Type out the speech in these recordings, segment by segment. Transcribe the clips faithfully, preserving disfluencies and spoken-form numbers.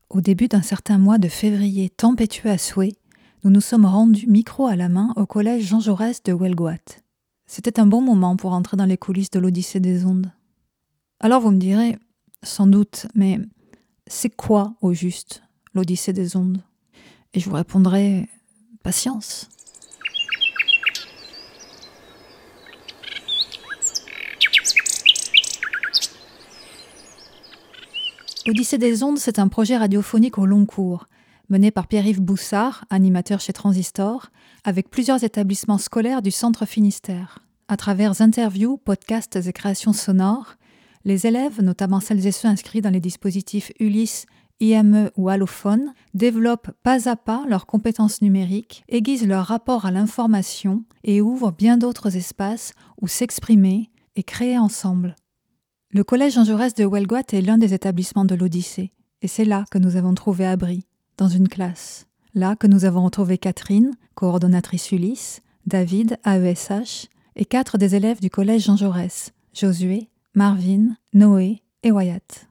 Au début d'un certain mois de février tempétueux à souhait, nous nous sommes rendus micro à la main au collège Jean Jaurès de Huelgoat. C'était un bon moment pour entrer dans les coulisses de l'Odyssée des ondes. Alors vous me direz, sans doute, mais c'est quoi au juste l'Odyssée des ondes ? Et je vous répondrai, patience. L'Odyssée des ondes, c'est un projet radiophonique au long cours, mené par Pierre-Yves Boussard, animateur chez Transistor, avec plusieurs établissements scolaires du Centre Finistère. À travers interviews, podcasts et créations sonores, les élèves, notamment celles et ceux inscrits dans les dispositifs Ulysse, I M E ou Allophone, développent pas à pas leurs compétences numériques, aiguisent leur rapport à l'information et ouvrent bien d'autres espaces où s'exprimer et créer ensemble. Le collège Jean Jaurès de Huelgoat est l'un des établissements de l'Odyssée, et c'est là que nous avons trouvé abri, dans une classe. Là que nous avons retrouvé Catherine, coordonnatrice Ulysse, David, A E S H, et quatre des élèves du collège Jean Jaurès, Josué, Marvin, Noé et Wyatt.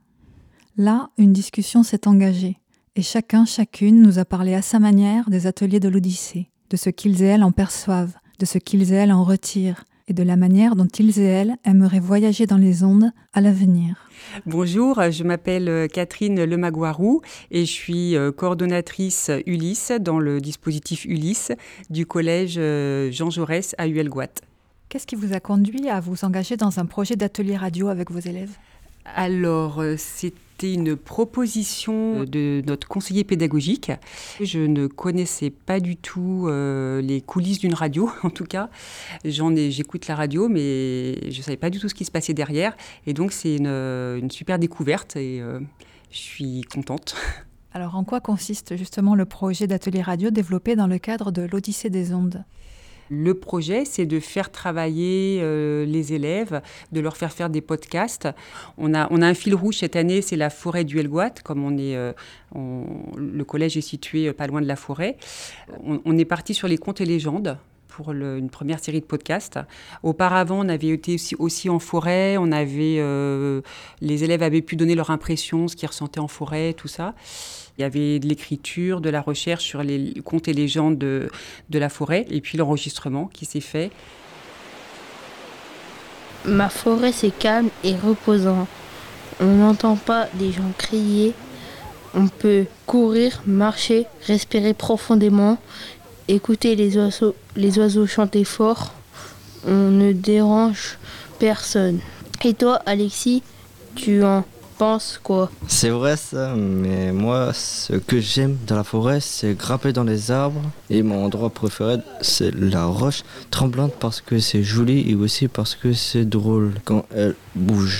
Là, une discussion s'est engagée, et chacun, chacune nous a parlé à sa manière des ateliers de l'Odyssée, de ce qu'ils et elles en perçoivent, de ce qu'ils et elles en retirent, et de la manière dont ils et elles aimeraient voyager dans les ondes à l'avenir. Bonjour, je m'appelle Catherine Lemagouarou et je suis coordonnatrice Ulysse dans le dispositif Ulysse du collège Jean Jaurès à Huelgoat. Qu'est-ce qui vous a conduit à vous engager dans un projet d'atelier radio avec vos élèves ? Alors, c'était une proposition de notre conseiller pédagogique. Je ne connaissais pas du tout euh, les coulisses d'une radio, en tout cas. J'en ai, j'écoute la radio, mais je ne savais pas du tout ce qui se passait derrière. Et donc, c'est une, une super découverte et euh, je suis contente. Alors, en quoi consiste justement le projet d'atelier radio développé dans le cadre de l'Odyssée des ondes ? Le projet, c'est de faire travailler euh, les élèves, de leur faire faire des podcasts. On a, on a un fil rouge cette année, c'est la forêt du Huelgoat. Comme on est, euh, on, le collège est situé pas loin de la forêt. On, on est parti sur les contes et légendes pour le, une première série de podcasts. Auparavant, on avait été aussi, aussi en forêt. On avait, euh, les élèves avaient pu donner leur impression, ce qu'ils ressentaient en forêt, tout ça. Il y avait de l'écriture, de la recherche sur les contes et légendes de, de la forêt, et puis l'enregistrement qui s'est fait. Ma forêt, c'est calme et reposant. On n'entend pas des gens crier. On peut courir, marcher, respirer profondément, écouter les oiseaux, les oiseaux chanter fort. On ne dérange personne. Et toi, Alexis, tu en penses quoi ? C'est vrai ça, mais moi, ce que j'aime dans la forêt, c'est grimper dans les arbres. Et mon endroit préféré, c'est la roche tremblante parce que c'est joli et aussi parce que c'est drôle quand elle bouge.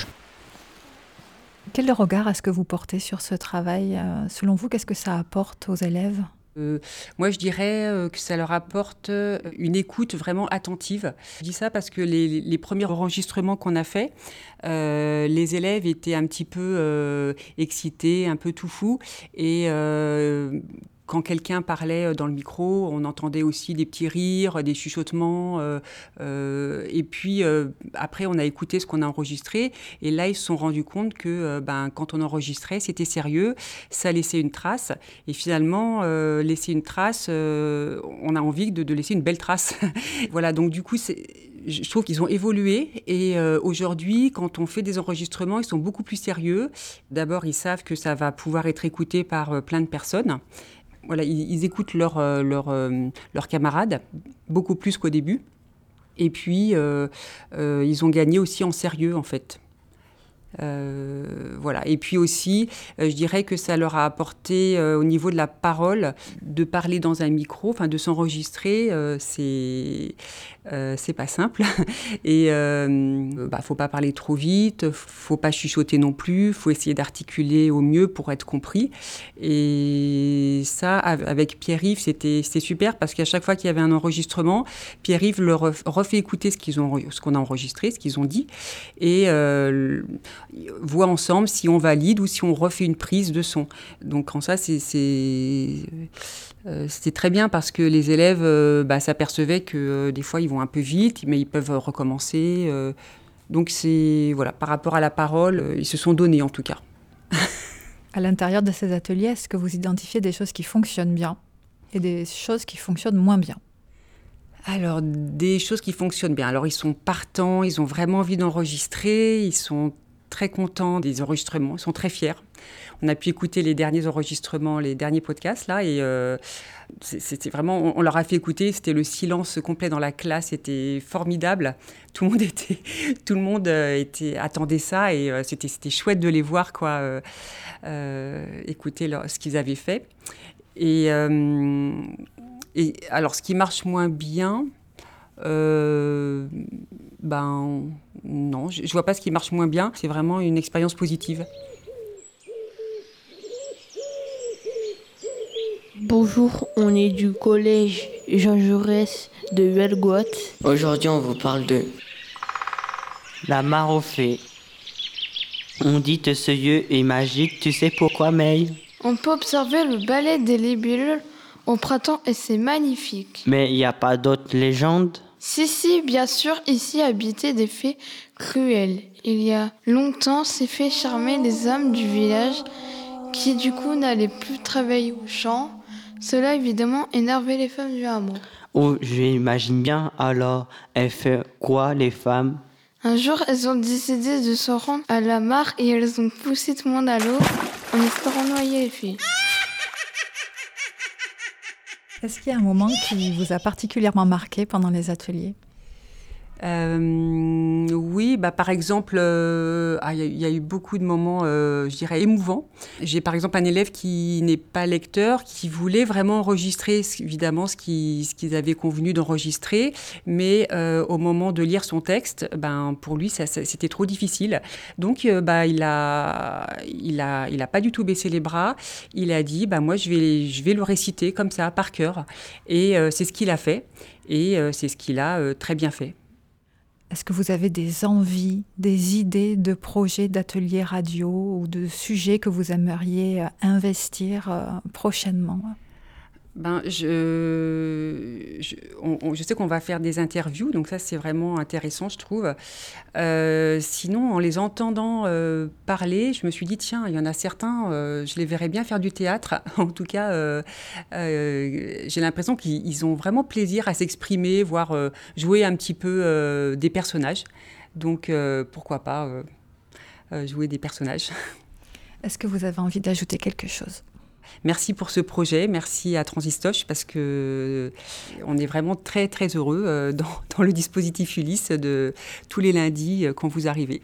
Quel regard est-ce que vous portez sur ce travail ? Selon vous, qu'est-ce que ça apporte aux élèves ? Euh, moi, je dirais euh, que ça leur apporte euh, une écoute vraiment attentive. Je dis ça parce que les, les premiers enregistrements qu'on a faits, euh, les élèves étaient un petit peu euh, excités, un peu tout fous. Et euh, quand quelqu'un parlait dans le micro, on entendait aussi des petits rires, des chuchotements. Euh, euh, et puis, euh, après, on a écouté ce qu'on a enregistré. Et là, ils se sont rendus compte que euh, ben, quand on enregistrait, c'était sérieux. Ça laissait une trace. Et finalement, euh, laisser une trace, euh, on a envie de, de laisser une belle trace. Voilà, donc du coup, c'est... je trouve qu'ils ont évolué et euh, aujourd'hui, quand on fait des enregistrements, ils sont beaucoup plus sérieux. D'abord, ils savent que ça va pouvoir être écouté par euh, plein de personnes. Voilà, ils, ils écoutent leurs euh, leur, euh, leur camarades beaucoup plus qu'au début. Et puis, euh, euh, ils ont gagné aussi en sérieux, en fait. Euh, voilà. Et puis aussi, euh, je dirais que ça leur a apporté euh, au niveau de la parole, de parler dans un micro, enfin de s'enregistrer, euh, c'est euh, c'est pas simple. Et euh, bah, faut pas parler trop vite, faut pas chuchoter non plus, faut essayer d'articuler au mieux pour être compris. Et ça, avec Pierre-Yves, c'était c'était super parce qu'à chaque fois qu'il y avait un enregistrement, Pierre-Yves leur refait écouter ce qu'ils ont, ce qu'on a enregistré, ce qu'ils ont dit, et euh, voit ensemble si on valide ou si on refait une prise de son. Donc en ça, c'est, c'est, euh, c'était très bien parce que les élèves euh, bah, s'apercevaient que euh, des fois, ils vont un peu vite, mais ils peuvent recommencer. Euh, donc c'est, voilà, par rapport à la parole, euh, ils se sont donnés en tout cas. À l'intérieur de ces ateliers, est-ce que vous identifiez des choses qui fonctionnent bien et des choses qui fonctionnent moins bien ? Alors, des choses qui fonctionnent bien. Alors, ils sont partants, ils ont vraiment envie d'enregistrer, ils sont très contents des enregistrements, ils sont très fiers. On a pu écouter les derniers enregistrements, les derniers podcasts, là, et euh, c'était vraiment, on, on leur a fait écouter, c'était le silence complet dans la classe, c'était formidable. Tout le monde était, tout le monde était, attendait ça, et euh, c'était, c'était chouette de les voir, quoi, euh, euh, écouter leur, ce qu'ils avaient fait. Et, euh, et alors, ce qui marche moins bien, euh, ben non, je, je vois pas ce qui marche moins bien. C'est vraiment une expérience positive. Bonjour, on est du collège Jean Jaurès de Huelgoat. Aujourd'hui, on vous parle de la mare aux fées. On dit que ce lieu est magique, tu sais pourquoi, May ? On peut observer le ballet des libellules au printemps et c'est magnifique. Mais il n'y a pas d'autres légendes ? Si, si, bien sûr, ici habitaient des fées cruelles. Il y a longtemps, ces fées charmaient les hommes du village qui du coup n'allaient plus travailler au champ. Cela évidemment énervait les femmes du hameau. Oh, j'imagine bien, alors, elles font quoi les femmes ? Un jour, elles ont décidé de se rendre à la mare et elles ont poussé tout le monde à l'eau en espérant noyer les filles. Est-ce qu'il y a un moment qui vous a particulièrement marqué pendant les ateliers ? Euh, oui, bah, par exemple, il euh, ah, y, y a eu beaucoup de moments, euh, je dirais, émouvants. J'ai par exemple un élève qui n'est pas lecteur, qui voulait vraiment enregistrer, évidemment, ce, qui, ce qu'ils avaient convenu d'enregistrer, mais euh, au moment de lire son texte, ben, pour lui, ça, ça, c'était trop difficile. Donc, euh, bah, il a, il a, il a pas du tout baissé les bras. Il a dit, bah, moi, je vais, je vais le réciter comme ça, par cœur. Et euh, c'est ce qu'il a fait, et euh, c'est ce qu'il a euh, très bien fait. Est-ce que vous avez des envies, des idées de projets d'ateliers radio ou de sujets que vous aimeriez investir euh, prochainement ? Ben, je, je, on, on, je sais qu'on va faire des interviews, donc ça c'est vraiment intéressant, je trouve. Euh, sinon, en les entendant euh, parler, je me suis dit, tiens, il y en a certains, euh, je les verrais bien faire du théâtre. En tout cas, euh, euh, j'ai l'impression qu'ils ont vraiment plaisir à s'exprimer, voire euh, jouer un petit peu euh, des personnages. Donc, euh, pourquoi pas euh, euh, jouer des personnages. Est-ce que vous avez envie d'ajouter quelque chose ? Merci pour ce projet, merci à Transistoche parce que on est vraiment très très heureux euh, dans, dans le dispositif Ulysse de tous les lundis euh, quand vous arrivez.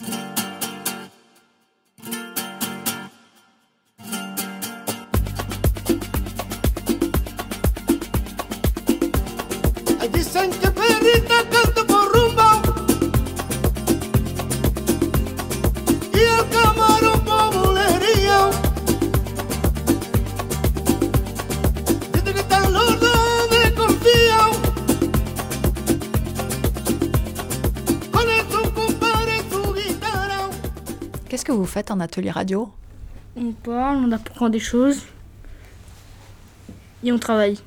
Qu'est-ce que vous faites en atelier radio ? On parle, on apprend des choses et on travaille.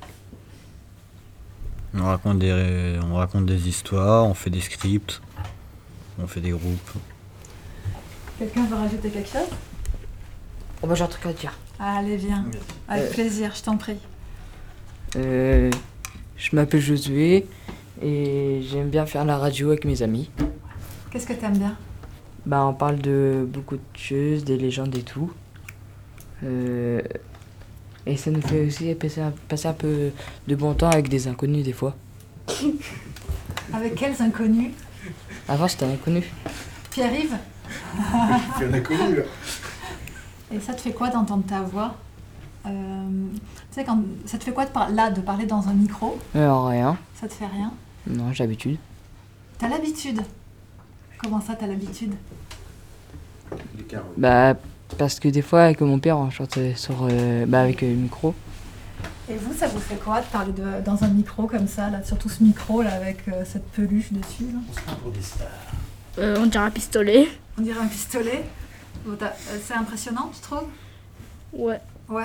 On raconte des, on raconte des histoires, on fait des scripts, on fait des groupes. Quelqu'un veut rajouter quelque chose ? Oh bah j'ai un truc à dire. Allez, viens. Avec Euh, plaisir, je t'en prie. Euh, je m'appelle Josué et j'aime bien faire la radio avec mes amis. Qu'est-ce que t'aimes bien ? Bah on parle de beaucoup de choses, des légendes et tout. Euh, et ça nous fait aussi passer un, passer un peu de bon temps avec des inconnus des fois. Avec quels inconnus ? Avant c'était un inconnu. Pierre-Yves ? C'est un inconnu là. Et ça te fait quoi d'entendre ta voix ? euh, Tu sais, quand, ça te fait quoi de par, là de parler dans un micro ? Alors rien. Ça te fait rien ? Non, j'ai l'habitude. T'as l'habitude ? Comment ça, t'as l'habitude ? Bah parce que des fois avec mon père on chante sur, euh, bah, avec le micro. Et vous, ça vous fait quoi de parler de, dans un micro comme ça, là, surtout ce micro là avec euh, cette peluche dessus là ? On se prend pour des stars. Euh, on dirait un pistolet. On dirait un pistolet. Bon, t'as- euh, c'est impressionnant, tu trouves ? Ouais. Ouais.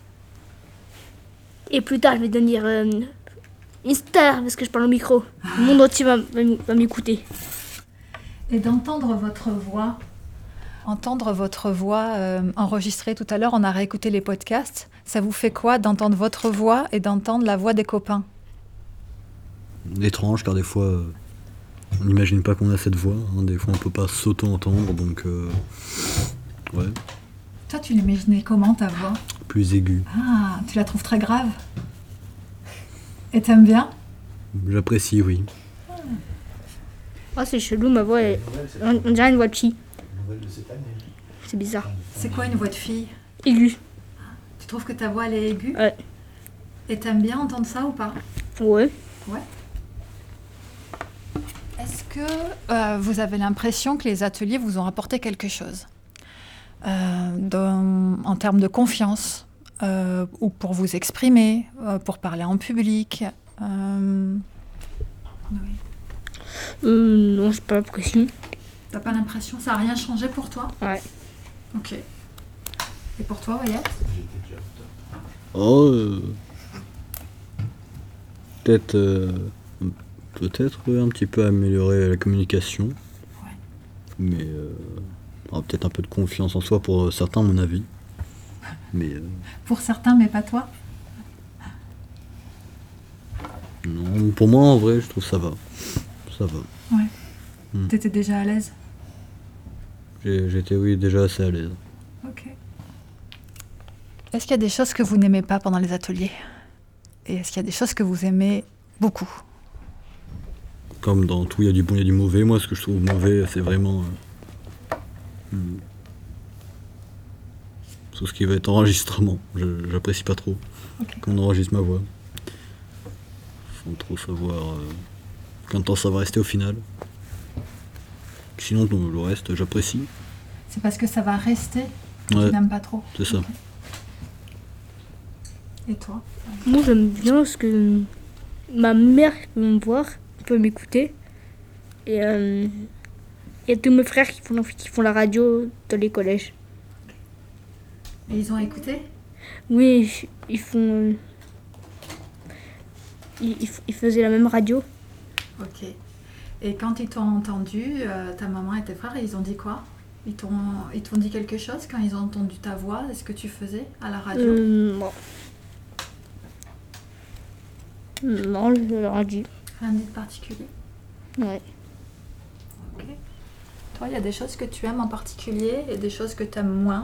Et plus tard, je vais devenir euh, une star parce que je parle au micro. Le monde entier va, va m'y- va m'écouter. Et d'entendre votre voix Entendre votre voix euh, enregistrée tout à l'heure, on a réécouté les podcasts. Ça vous fait quoi d'entendre votre voix et d'entendre la voix des copains ? Étrange, car des fois, euh, on n'imagine pas qu'on a cette voix. Hein. Des fois, on peut pas s'auto-entendre, donc... Euh, ouais. Toi, tu l'imaginais comment, ta voix ? Plus aiguë. Ah, tu la trouves très grave ? Et t'aimes bien ? J'apprécie, oui. Oh, c'est chelou, ma voix, est... on, on dirait une voix de fille. C'est bizarre. C'est quoi une voix de fille ? Aiguë. Tu trouves que ta voix, elle est aiguë ? Ouais. Et t'aimes bien entendre ça ou pas ? Ouais. Ouais. Est-ce que euh, vous avez l'impression que les ateliers vous ont apporté quelque chose euh, dans, en termes de confiance euh, ou pour vous exprimer, euh, pour parler en public euh... Oui. Euh, non, c'est pas l'impression. T'as pas l'impression ? Ça a rien changé pour toi ? Ouais. Ok. Et pour toi, Wyatt ? Oh, euh, peut-être, euh, peut-être euh, un petit peu améliorer la communication. Ouais. Mais euh, oh, peut-être un peu de confiance en soi pour certains, à mon avis. Mais euh, Pour certains, mais pas toi ? non, pour moi, en vrai, je trouve que ça va. Ça va. Ouais. Hmm. T'étais déjà à l'aise ? J'ai- J'étais, oui, déjà assez à l'aise. Ok. Est-ce qu'il y a des choses que vous n'aimez pas pendant les ateliers ? Et est-ce qu'il y a des choses que vous aimez beaucoup ? Comme dans tout, il y a du bon, il y a du mauvais. Moi, ce que je trouve mauvais, c'est vraiment euh, hmm, tout ce qui va être enregistrement. Je- J'apprécie pas trop Ok. qu'on enregistre ma voix. Faut trop savoir euh, combien de temps ça va rester au final. Sinon, tout le reste, j'apprécie. C'est parce que ça va rester que Ouais. tu n'aimes pas trop. C'est ça. Ok. Et toi ? Moi, j'aime bien parce que ma mère peut me voir, peut m'écouter. Et euh, il y a tous mes frères qui font, qui font la radio dans les collèges. Et ils ont écouté ? Oui, ils font. euh, Ils, ils f- ils faisaient la même radio. Ok. Et quand ils t'ont entendu, euh, ta maman et tes frères, ils ont dit quoi ? Ils t'ont, ils t'ont dit quelque chose quand ils ont entendu ta voix ? Est-ce que tu faisais à la radio ? Euh, non. Non, je leur ai dit. Rien dit de particulier ? Ouais. Ok. Toi, il y a des choses que tu aimes en particulier et des choses que tu aimes moins ?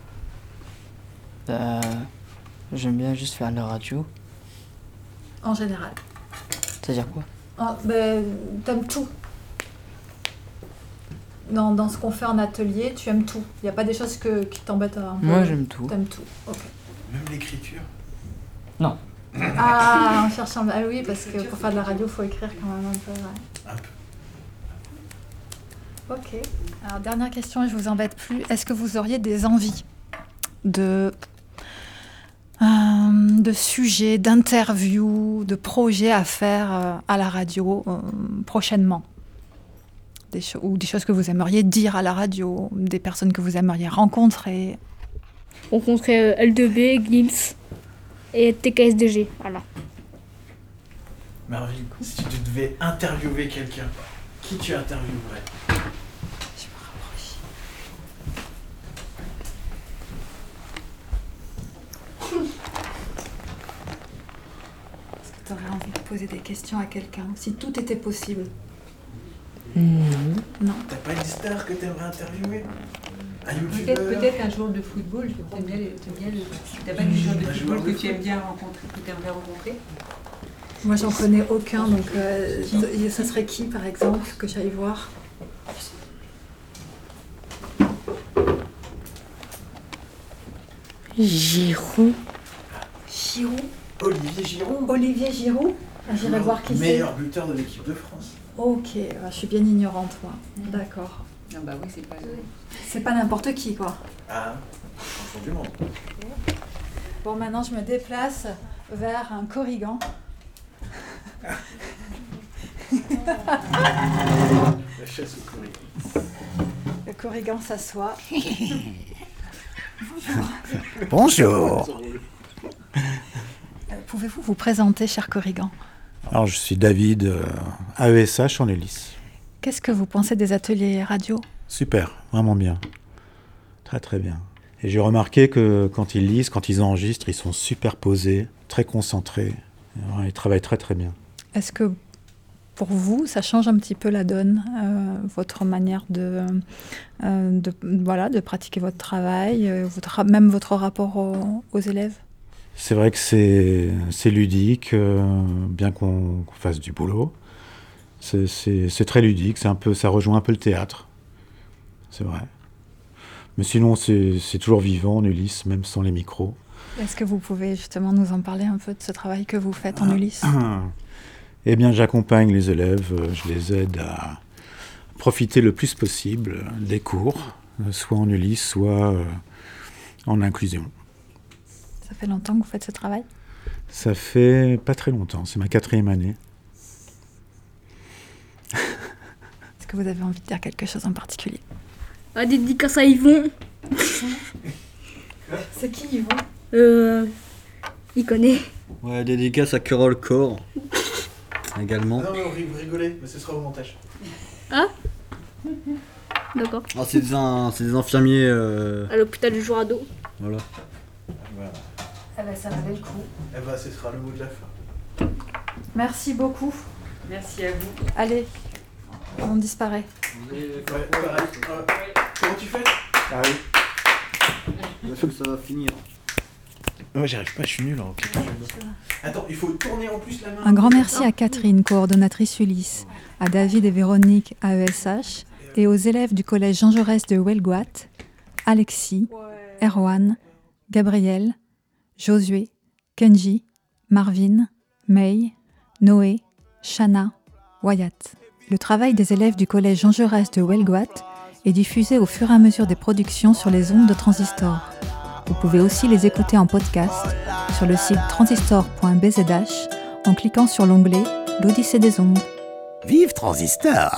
Euh, J'aime bien juste faire la radio. En général. C'est-à-dire quoi? Ah, ben, t'aimes tout. Dans, dans ce qu'on fait en atelier, tu aimes tout. Il n'y a pas des choses que, qui t'embêtent un peu. Moi, j'aime tout. T'aimes tout, ok. Même l'écriture. Non. Ah, on cherche un... Ah oui, parce que pour faire de la radio, il faut écrire quand même un peu. Ouais. Un peu. Ok. Alors, dernière question, je vous embête plus. Est-ce que vous auriez des envies de, euh, de sujets, d'interviews, de projets à faire euh, à la radio euh, prochainement? Des cho- ou des choses que vous aimeriez dire à la radio, des personnes que vous aimeriez rencontrer? Rencontrer euh, L deux B, Gims et T K S D G. Voilà. Marvin, si tu devais interviewer quelqu'un, qui tu interviewerais? Je me rapproche. Est-ce que tu aurais envie de poser des questions à quelqu'un, si tout était possible? Mmh. Non. T'as pas une star que t'aimerais interviewer? Un Peut-être youtubeur? peut-être un joueur de football, t'aimes bien, les- t'aimes bien le... T'as pas du joueur de Un football joueur que de tu aimes foot. bien rencontrer, que tu aimerais rencontrer? Moi, j'en connais aucun, donc euh, t- ça serait qui, par exemple, que j'aille voir? Giroud. Giroud? Olivier Giroud. Olivier Giroud? Ah, j'irai voir qui c'est. Meilleur buteur de l'équipe de France. Ok, ah, je suis bien ignorante, moi. D'accord. Non, bah oui, c'est pas... C'est pas n'importe qui, quoi. Ah, champion du monde. Bon, maintenant, je me déplace vers un Corrigan. La chasse au Corrigan. Le Corrigan s'assoit. Bonjour. Euh, Pouvez-vous vous présenter, cher Corrigan? Alors, je suis David, euh, A E S H en hélice. Qu'est-ce que vous pensez des ateliers radio? Super, vraiment bien. Très très bien. Et j'ai remarqué que quand ils lisent, quand ils enregistrent, ils sont super posés, très concentrés. Alors, ils travaillent très très bien. Est-ce que pour vous, ça change un petit peu la donne, euh, votre manière de, euh, de, voilà, de pratiquer votre travail, euh, votre, même votre rapport aux, aux élèves ? C'est vrai que c'est, c'est ludique, euh, bien qu'on, qu'on fasse du boulot. C'est, c'est, c'est très ludique, c'est un peu, ça rejoint un peu le théâtre. C'est vrai. Mais sinon, c'est, c'est toujours vivant en Ulysse, même sans les micros. Est-ce que vous pouvez justement nous en parler un peu de ce travail que vous faites en Ulysse ? Eh bien, j'accompagne les élèves, je les aide à profiter le plus possible des cours, soit en Ulysse, soit en inclusion. Ça fait longtemps que vous faites ce travail ? Ça fait pas très longtemps, c'est ma quatrième année. Est-ce que vous avez envie de dire quelque chose en particulier ? Ah, dédicace à Yvon. C'est qui Yvon ? Euh... Il connaît. Ouais, dédicace à Carole Corr. Également. Ah non, mais vous rigolez, mais ce sera au montage. Ah D'accord. Ah, c'est des, un, c'est des infirmiers. Euh... À l'hôpital du Jourado. Voilà. Voilà. Eh ben, ça valait le coup. Eh ben, ce sera le mot de la fin. Merci beaucoup. Merci à vous. Allez, on disparaît. Ouais, pareil. Euh, comment tu fais? Ah oui. Je sais que ça va finir. Moi, j'y arrive pas, je suis nul en quelque chose. Attends, il faut tourner en plus la main. Un grand merci à Catherine, coordonnatrice Ulysse, à David et Véronique, A E S H, et aux élèves du collège Jean Jaurès de Huelgoat, Alexis, Erwan, Gabriel, Josué, Kenji, Marvin, May, Noé, Shana, Wyatt. Le travail des élèves du collège Jean Jaurès de Huelgoat est diffusé au fur et à mesure des productions sur les ondes de Transistor. Vous pouvez aussi les écouter en podcast sur le site transistor point b z h en cliquant sur l'onglet « L'Odyssée des ondes ».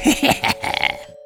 Vive Transistor!